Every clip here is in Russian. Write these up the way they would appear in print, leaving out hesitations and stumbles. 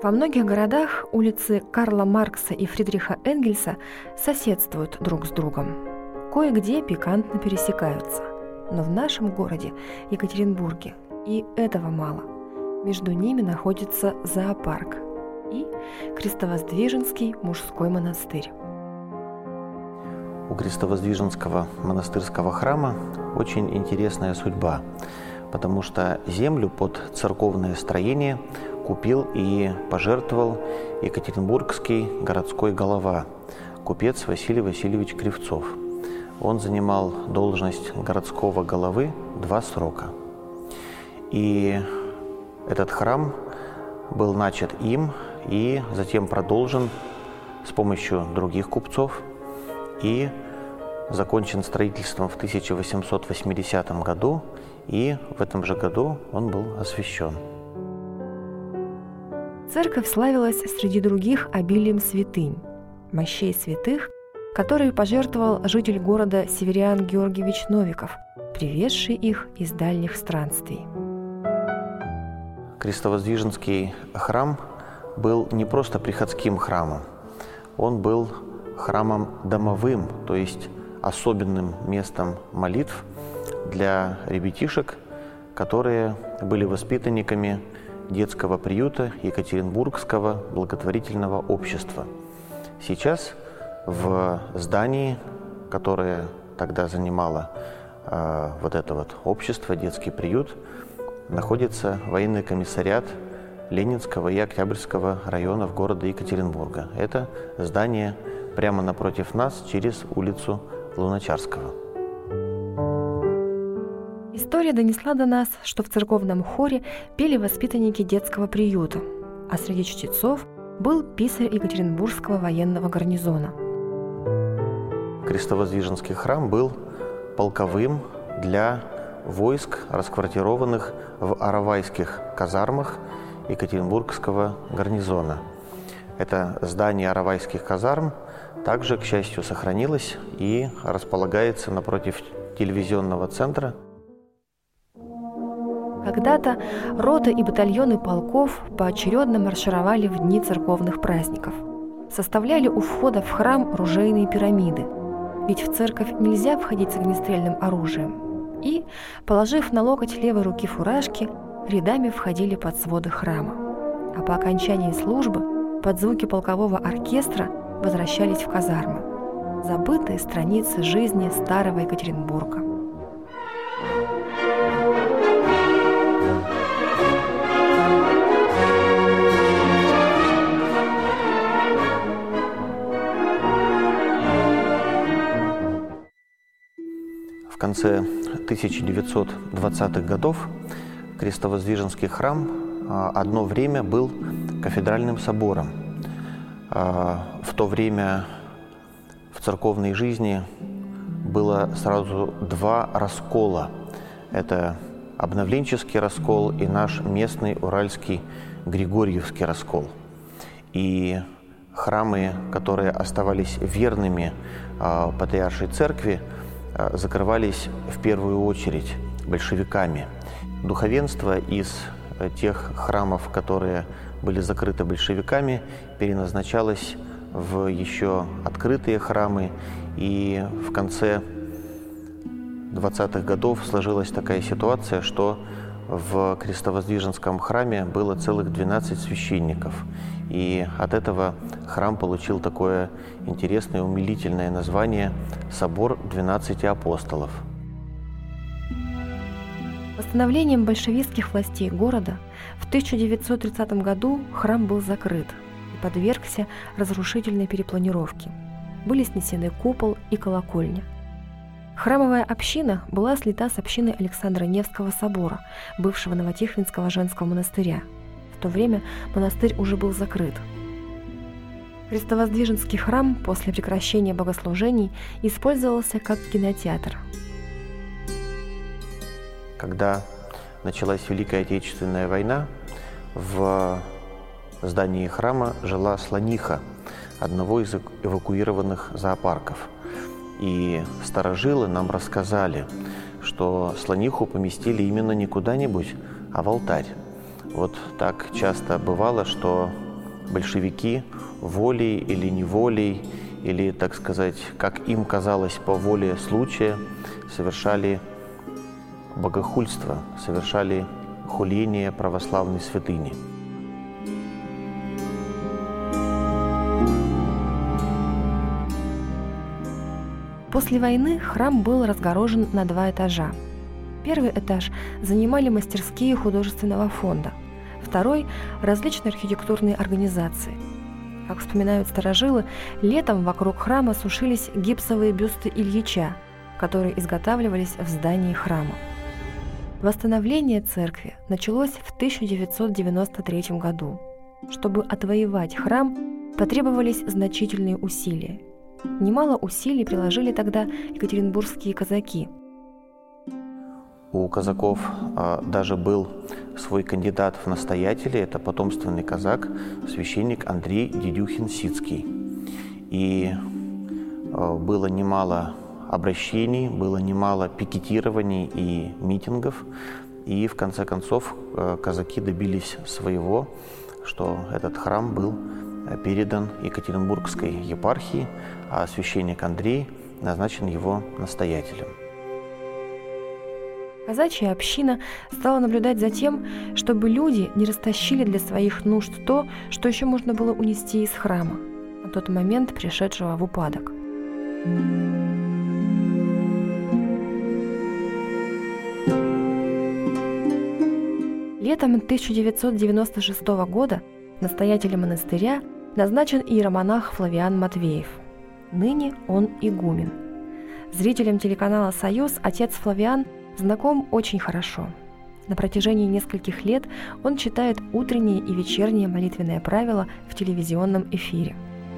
Во многих городах улицы Карла Маркса и Фридриха Энгельса соседствуют друг с другом. Кое-где пикантно пересекаются. Но в нашем городе, Екатеринбурге, и этого мало. Между ними находится зоопарк и Крестовоздвиженский мужской монастырь. У Крестовоздвиженского монастырского храма очень интересная судьба, потому что землю под церковное строение купил и пожертвовал екатеринбургский городской голова, купец Василий Васильевич Кривцов. Он занимал должность городского головы 2 срока. И этот храм был начат им и затем продолжен с помощью других купцов и закончен строительством в 1880 году, и в этом же году он был освящен. Церковь славилась среди других обилием святынь, мощей святых, которые пожертвовал житель города Севериан Георгиевич Новиков, привезший их из дальних странствий. Крестовоздвиженский храм был не просто приходским храмом, он был храмом домовым, то есть особенным местом молитв для ребятишек, которые были воспитанниками детского приюта Екатеринбургского благотворительного общества. Сейчас в здании, которое тогда занимало вот это вот общество, детский приют, находится военный комиссариат Ленинского и Октябрьского районов города Екатеринбурга. Это здание прямо напротив нас, через улицу Луначарского. История донесла до нас, что в церковном хоре пели воспитанники детского приюта, а среди чтецов был писарь Екатеринбургского военного гарнизона. Крестовоздвиженский храм был полковым для войск, расквартированных в аравайских казармах Екатеринбургского гарнизона. Это здание аравайских казарм также, к счастью, сохранилось и располагается напротив телевизионного центра. Когда-то роты и батальоны полков поочередно маршировали в дни церковных праздников. Составляли у входа в храм ружейные пирамиды, ведь в церковь нельзя входить с огнестрельным оружием. И, положив на локоть левой руки фуражки, рядами входили под своды храма. А по окончании службы под звуки полкового оркестра возвращались в казармы. Забытые страницы жизни старого Екатеринбурга. В конце 1920-х годов Крестовоздвиженский храм одно время был кафедральным собором. В то время в церковной жизни было сразу 2 раскола. Это обновленческий раскол и наш местный уральский Григорьевский раскол. И храмы, которые оставались верными патриаршей церкви, закрывались в первую очередь большевиками. Духовенство из тех храмов, которые были закрыты большевиками, переназначалось в еще открытые храмы. И в конце 20-х годов сложилась такая ситуация, что в Крестовоздвиженском храме было целых 12 священников. И от этого храм получил такое интересное, умилительное название «Собор 12 апостолов». Постановлением большевистских властей города в 1930 году храм был закрыт и подвергся разрушительной перепланировке. Были снесены купол и колокольня. Храмовая община была слита с общиной Александра Невского собора, бывшего Новотихвинского женского монастыря. В то время монастырь уже был закрыт. Крестовоздвиженский храм после прекращения богослужений использовался как кинотеатр. Когда началась Великая Отечественная война, в здании храма жила слониха одного из эвакуированных зоопарков. И старожилы нам рассказали, что слониху поместили именно не куда-нибудь, а в алтарь. Вот так часто бывало, что большевики волей или неволей, или, так сказать, как им казалось, по воле случая, совершали богохульство, совершали хуление православной святыни. После войны храм был разгорожен на 2 этажа. Первый этаж занимали мастерские художественного фонда, второй – различные архитектурные организации. Как вспоминают старожилы, летом вокруг храма сушились гипсовые бюсты Ильича, которые изготавливались в здании храма. Восстановление церкви началось в 1993 году. Чтобы отвоевать храм, потребовались значительные усилия. Немало усилий приложили тогда екатеринбургские казаки. У казаков даже был свой кандидат в настоятели, это потомственный казак, священник Андрей Дедюхин-Сицкий. И было немало обращений, было немало пикетирований и митингов. И в конце концов казаки добились своего, что этот храм был передан Екатеринбургской епархии, а священник Андрей назначен его настоятелем. Казачья община стала наблюдать за тем, чтобы люди не растащили для своих нужд то, что еще можно было унести из храма, на тот момент пришедшего в упадок. Летом 1996 года настоятелем монастыря назначен иеромонах Флавиан Матвеев. Ныне он игумен. Зрителям телеканала «Союз» отец Флавиан знаком очень хорошо. На протяжении нескольких лет он читает утреннее и вечернее молитвенное правило в телевизионном эфире.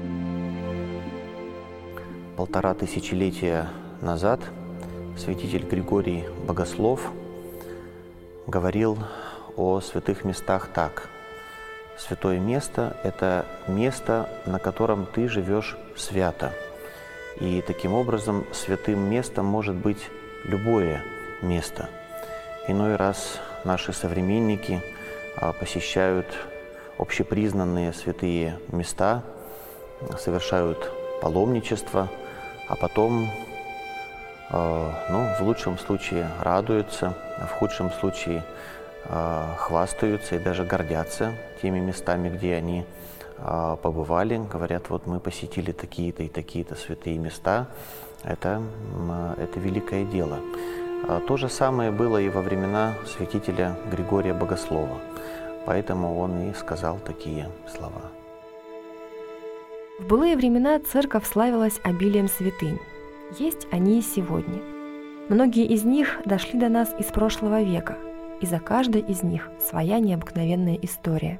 1,5 тысячелетия назад святитель Григорий Богослов говорил о святых местах так: «Святое место – это место, на котором ты живешь свято». И таким образом святым местом может быть любое место. Иной раз наши современники посещают общепризнанные святые места, совершают паломничество, а потом, в лучшем случае радуются, а в худшем случае хвастаются и даже гордятся теми местами, где они побывали. Говорят, вот мы посетили такие-то и такие-то святые места. Это великое дело. То же самое было и во времена святителя Григория Богослова. Поэтому он и сказал такие слова. В былые времена церковь славилась обилием святынь. Есть они и сегодня. Многие из них дошли до нас из прошлого века, и за каждой из них своя необыкновенная история.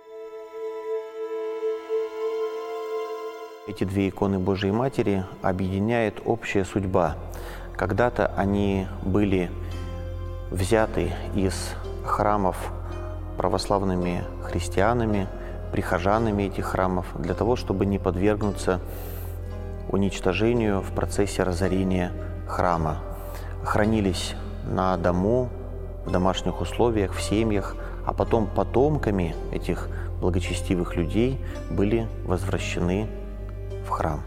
Эти 2 иконы Божией Матери объединяет общая судьба. Когда-то они были взяты из храмов православными христианами, прихожанами этих храмов, для того, чтобы не подвергнуться уничтожению в процессе разорения храма. Хранились на дому, в домашних условиях, в семьях, а потом потомками этих благочестивых людей были возвращены в храм.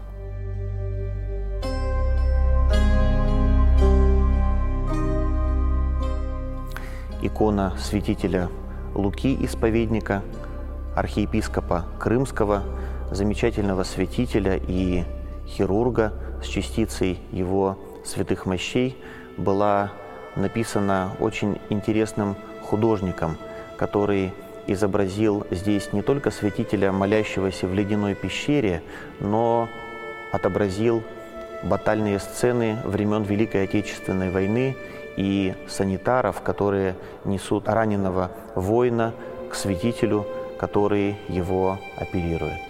Икона святителя Луки Исповедника, архиепископа Крымского, замечательного святителя и хирурга с частицей его святых мощей, была написана очень интересным художником, который изобразил здесь не только святителя, молящегося в ледяной пещере, но отобразил батальные сцены времен Великой Отечественной войны и санитаров, которые несут раненого воина к святителю, который его оперирует.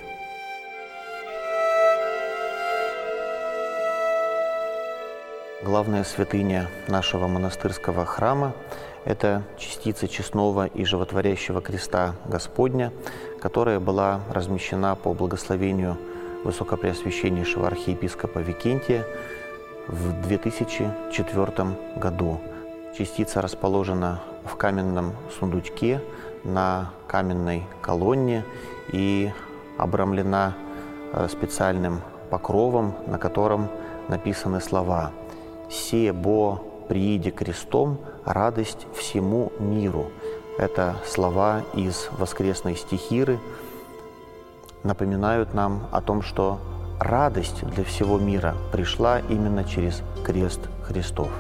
Главная святыня нашего монастырского храма – это частица честного и животворящего креста Господня, которая была размещена по благословению Высокопреосвященнейшего архиепископа Викентия в 2004 году. Частица расположена в каменном сундучке на каменной колонне, и обрамлена специальным покровом, на котором написаны слова «Се бо прииде крестом, радость всему миру». Это слова из воскресной стихиры, напоминают нам о том, что радость для всего мира пришла именно через крест Христов.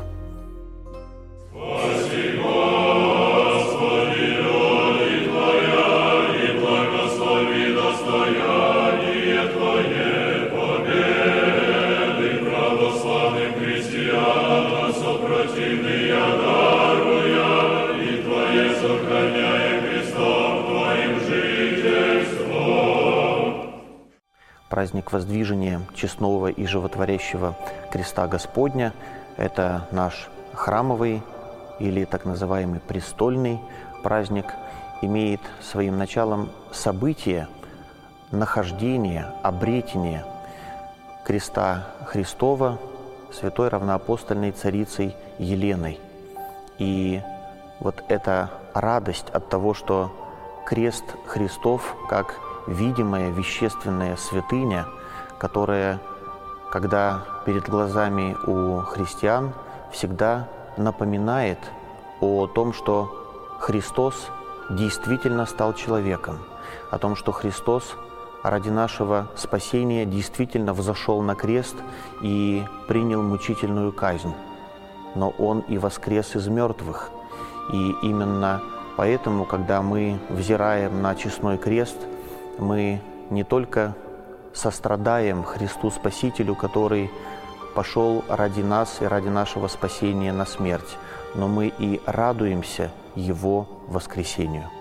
Праздник воздвижения честного и животворящего креста Господня – это наш храмовый или так называемый престольный праздник, имеет своим началом событие нахождения, обретения креста Христова святой равноапостольной царицей Еленой. И вот эта радость от того, что крест Христов, как видимая вещественная святыня, которая, когда перед глазами у христиан, всегда напоминает о том, что Христос действительно стал человеком, о том, что Христос ради нашего спасения действительно взошел на крест и принял мучительную казнь. Но Он и воскрес из мертвых. И именно поэтому, когда мы взираем на честной крест, мы не только сострадаем Христу Спасителю, который пошел ради нас и ради нашего спасения на смерть, но мы и радуемся Его воскресению.